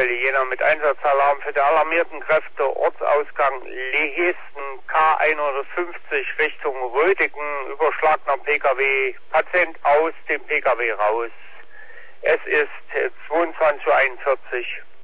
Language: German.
Stelle Jena mit Einsatzalarm für die alarmierten Kräfte Ortsausgang Lehesten K150 Richtung Rödigen, überschlagener Pkw, Patient aus dem Pkw raus. Es ist 22:41 Uhr.